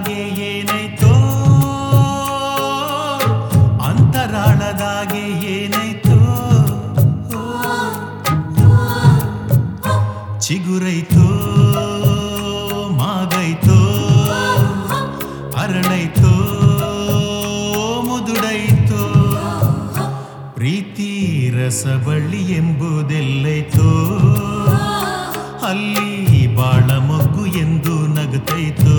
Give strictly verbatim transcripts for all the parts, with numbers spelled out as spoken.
ಅಂತರಾಳದಾಗೆ ಏನಾಯ್ತೋ ಅಂತರಾಳದಾಗೆ ಏನಾಯ್ತೋ ಚಿಗುರೈತೋ ಮಾಗೈತೋ ಅರಳೈತೋ ಮುದುಡೈತೋ ಪ್ರೀತಿ ರಸಬಳ್ಳಿ ಎಂಬುದೆಲ್ಲೈತೋ ಅಲ್ಲಿ ಬಾಳ ಮೊಗ್ಗು ಎಂದು ನಗುತ್ತೈತೋ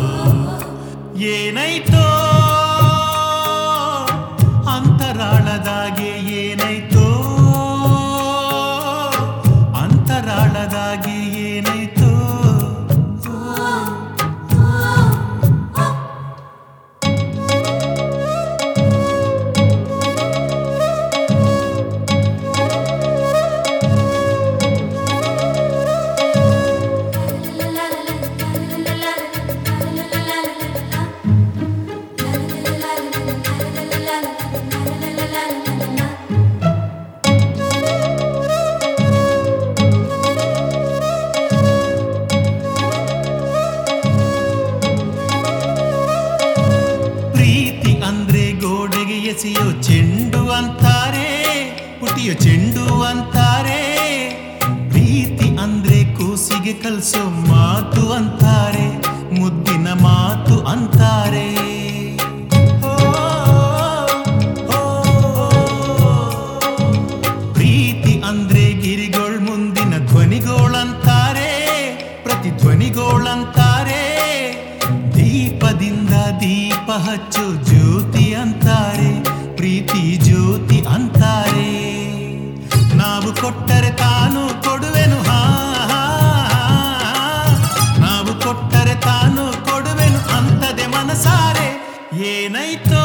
ಏನಾಯ್ತೋ ಅಂತರಾಳದಾಗೆ ಏನಾಯ್ತೋ ಅಂತರಾಳದಾಗೆ ಏನಾಯ್ತೋ ಎಸೆಯೋ ಚೆಂಡು ಅಂತಾರೆ ಪುಟಿಯೋ ಚೆಂಡು ಅಂತಾರೆ ಪ್ರೀತಿ ಅಂದ್ರೆ ಕೂಸಿಗೆ ಕಲ್ಸೋ ಮಾತು ಅಂತಾರೆ ಮುದ್ದಿನ ಮಾತು ಅಂತಾರೆ ಪ್ರೀತಿ ಅಂದ್ರೆ ಗಿರಿಗೋಳ್ ಮುಂದಿನ ಧ್ವನಿಗೋಳಂತಾರೆ ಪ್ರತಿಧ್ವನಿಗೋಳಂತಾರೆ ದೀಪದಿಂದ ದೀಪ ಹಚ್ಚು ಜ್ಯೋತಿ ಅಂತಾರೆ ಪ್ರೀತಿ ಜ್ಯೋತಿ ಅಂತಾರೆ ನಾವು ಕೊಟ್ಟರೆ ತಾನು ಕೊಡುವೆನು ಹಾ ನಾವು ಕೊಟ್ಟರೆ ತಾನು ಕೊಡುವೆನು ಅಂತದೆ ಮನಸಾರೆ ಏನಾಯ್ತೋ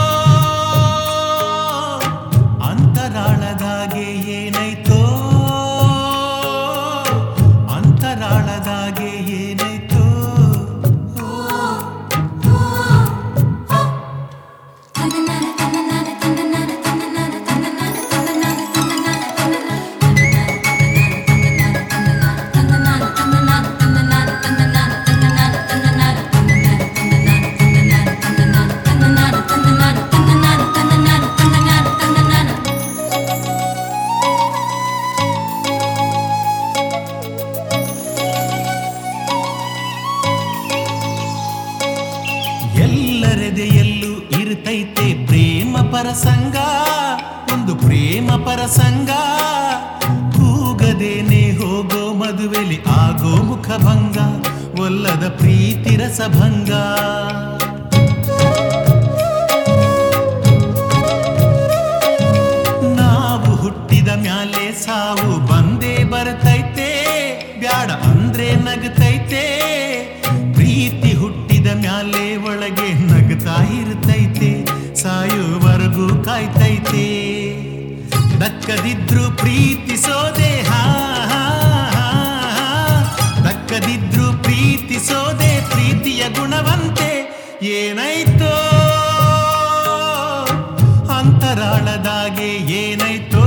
ಅಂತರಾಳದಾಗೆ ಏನಾಯ್ತೋ ಅಂತರಾಳದಾಗೆ ಏನಾಯ್ತೋ ಎಲ್ಲರೆದೆಯಲ್ಲೂ ಇರುತ್ತೈತೆ ಪ್ರೇಮ ಪರಸಂಗ ಒಂದು ಪ್ರೇಮ ಪರಸಂಗ ಕೂಗದೇನೆ ಹೋಗೋ ಮದುವೆಲಿ ಆಗೋ ಮುಖಭಂಗ ಒಲ್ಲದ ಪ್ರೀತಿ ರಸಭಂಗ ನಾವು ಹುಟ್ಟಿದ ಮ್ಯಾಲೆ ಸಾವು ಬಂದೇ ಬರ್ತೈತೆ ಬ್ಯಾಡ ಅಂದ್ರೆ ನಗತೈತೆ ಪ್ರೀತಿ ಹುಟ್ಟಿದ ಮ್ಯಾಲೆ ಒಳಗೆ ನಗ್ತಾ ಇರ್ತೈತೆ ಸಾಯುವರೆಗೂ ಕಾಯ್ತೈತೆ ದಕ್ಕದಿದ್ರು ಪ್ರೀತಿಸೋದೆ ಹಾ ದಕ್ಕದಿದ್ರು ಪ್ರೀತಿಸೋದೆ ಪ್ರೀತಿಯ ಗುಣವಂತೆ ಏನಾಯ್ತೋ ಅಂತರಾಳದಾಗೆ ಏನಾಯ್ತೋ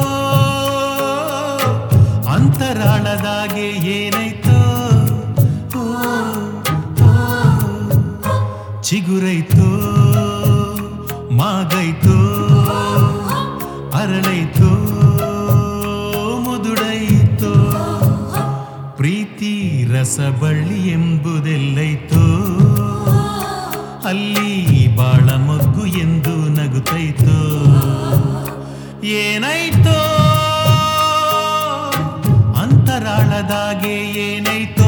ಅಂತರಾಳದಾಗೆ ಏನಾಯ್ತೋ ಚಿಗುರೈತೋ ಮಾಗೈತೋ ಅರಳೈತೋ ಮುದುಡೈತೋ ಪ್ರೀತಿ ರಸಬಳ್ಳಿ ಎಂಬುದೆಲ್ಲೈತೋ ಅಲ್ಲಿ ಬಾಳ ಮೊಗ್ಗು ಎಂದು ನಗುತ್ತೈತೋ ಏನಾಯ್ತೋ ಅಂತರಾಳದಾಗೆ ಏನಾಯ್ತೋ